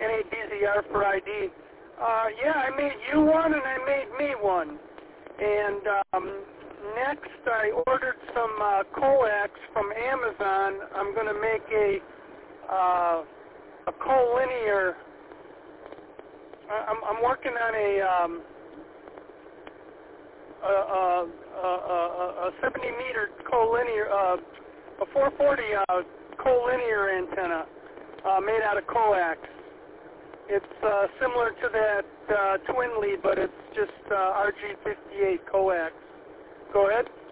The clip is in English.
NADZR for ID. Yeah, I made you one and I made me one. And next I ordered some coax from Amazon. I'm going to make a collinear. I'm working on a 70-meter collinear, a 440 collinear antenna made out of coax. It's similar to that twin lead, but it's just RG58 coax. Go ahead.